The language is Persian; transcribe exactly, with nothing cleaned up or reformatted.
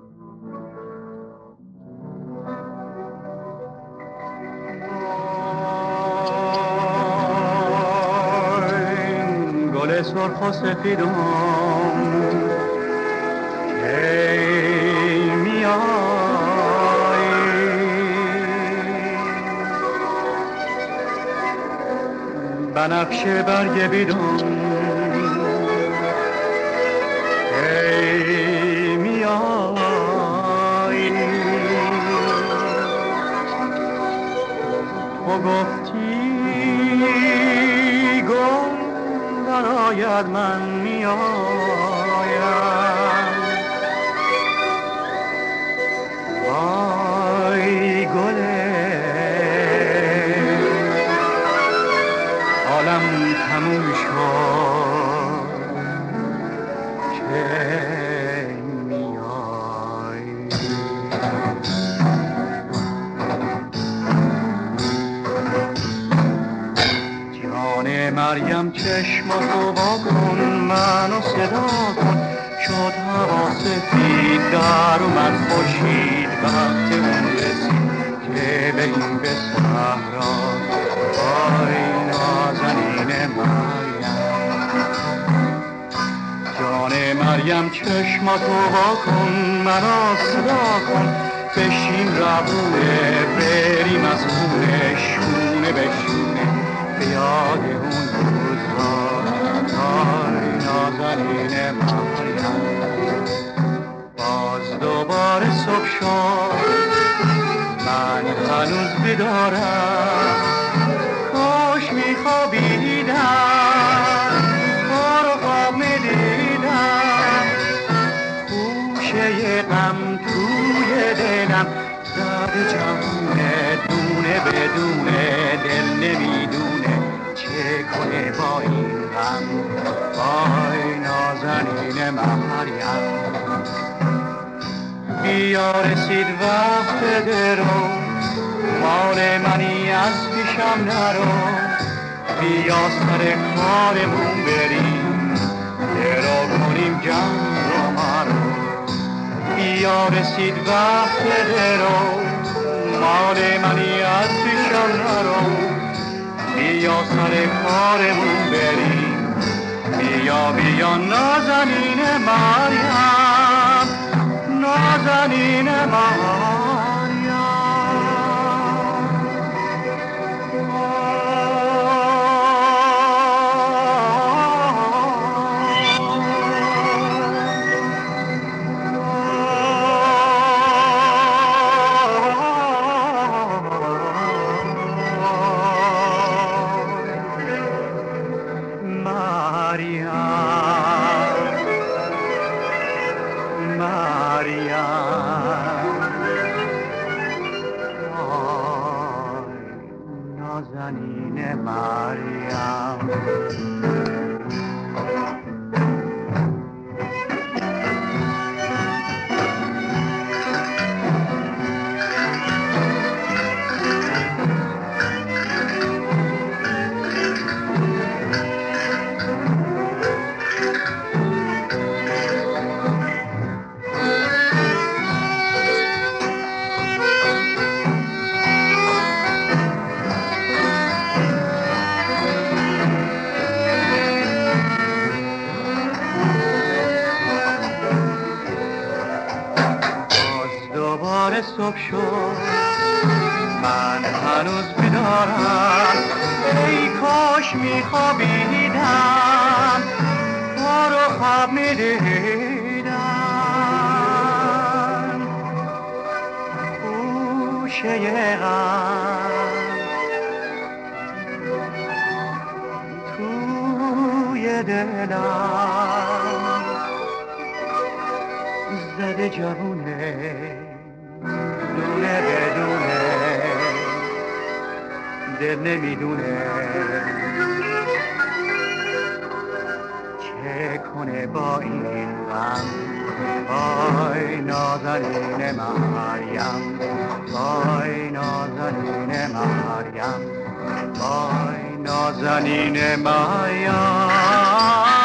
گل سرخ و سفیدم کی میای، بنفشه برگ بیدم کی میای. تو گفتی گل نراید من میایم، وای گله عالم تموم شد که میای. جان مریم چشماتو وا کن، منو صدا کن، شد هوا سفید در اومد خورشید، وقت اون رسید که بریم به صحرا. وای نازنین مریم، جان مریم چشماتو وا کن، منو صدا کن، بشیم ربونه بریم از خونه شونه به شونه به یاد اون روزها. وای نازنین مریم، باز دوباره صبح شد، من هنوز بیدارم، کاش میخوابیدم، تو رو خواب میدیدم، خوشه غم توی دلم زده جمونه، دونه بدونه دل نمیدونه چه کنه با این غم. وای نازنین مریم، بیا رسید وقت درو، مال منی از پیشم نرو، بیا سر کارمون بریم، درو کنیم جمع رو مرو. بیا رسید وقت درو، مال منی از پیشم نرو، بیا سر کارمون بریم، بیا بیا نازنین مریم، نازنین مریم. نازنین مریم، صبح شد، من هنوز بیدارم، ای کاش میخوابیدم، تو رو خواب میدیدم، خوشه غم توی دلم زده جوونه، دونه بدونه دل نمیدونه چه کنه با این غم. وای نازنین مریم، وای نازنین مریم، وای نازنین مریم.